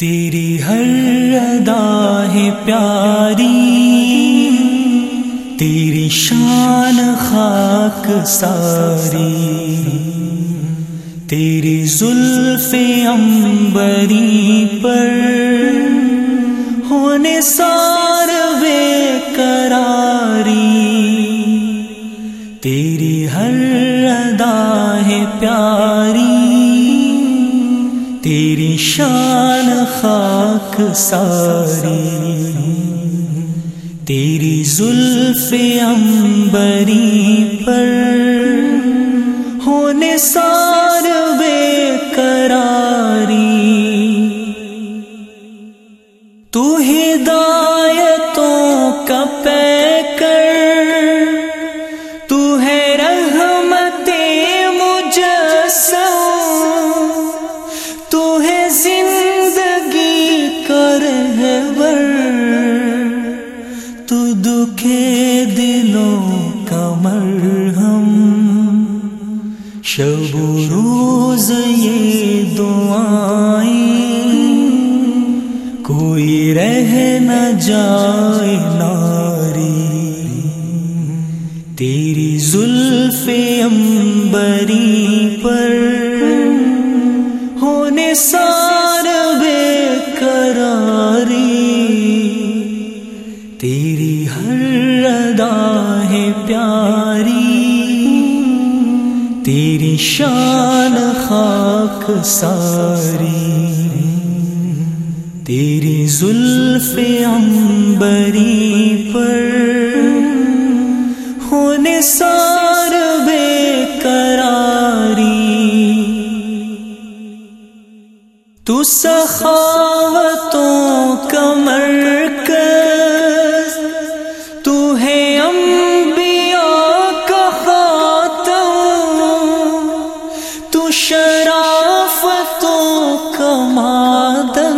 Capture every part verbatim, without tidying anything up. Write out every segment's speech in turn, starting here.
تیری ہر ادا ہے پیاری، تیری شان خاک ساری، تیری زلف عنبری پر ہونے ساروے قراری، تیری ہر ادا ہے پیاری، تیری شان خاک ساری، تیری زلف عنبری پر ہونے ساروے قراری، تو ہدایتوں کا پیکر، تو ہے رحمت مجسم، تو ہے زندگی کا رہبر، تو دکھے دلوں کا مرہم، شب و روز یہ دعائیں کوئی رہ نہ جائے ناری، تیری زلف عنبری پر ہونے ساروے قراری، تیری ہر ادا ہے پیاری، تیری شان خاک ساری، تیری زلف عنبری پر ہونے ساروے قراری، تو سخاوتوں کا مرکز، تو ہے انبیاء کا خاتم، تو شرافتوں کا معدن،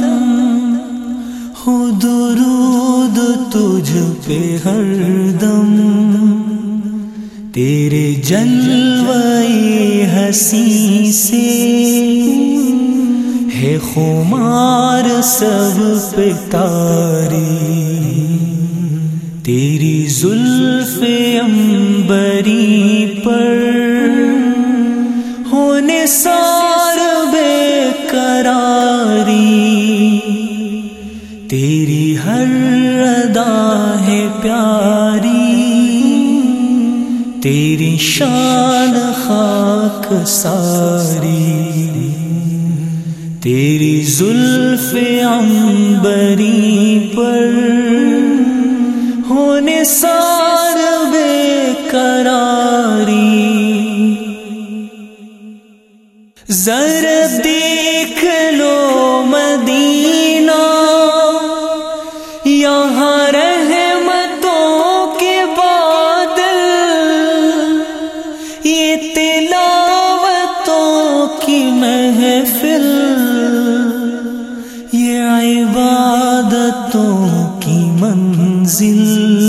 ہو درود تجھ پہ ہر دم، تیرے جلوے حسین سے ہے خمار سب پہ تاری، تیری زلف عنبری پر ہونے ساروے قراری، تیری ہر ادا ہے پیاری، تیری شان خاک ساری، تیری زلف عنبری پر ہونے ساروے قراری، ذرا دیکھ لو مدینہ، یہاں رحمتوں کے بادل، یہ تلاوتوں کی محفل، یہ عبادتوں کی منزل،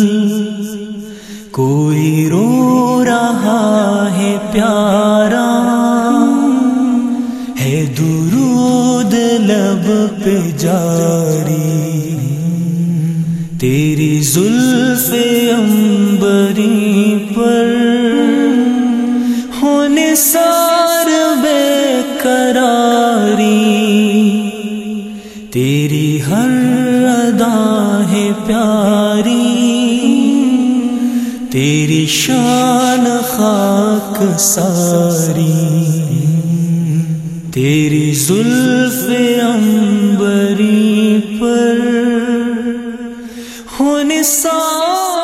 کوئی رو رہا ہے پیارا، ہے درود لب پہ جاری، تیری زلف عنبری پر ہونے ساروے قراری، تیری ہر ادا ہے پیاری، تیری شان خاک ساری، تیری زلف عنبری پر ہونے ساروے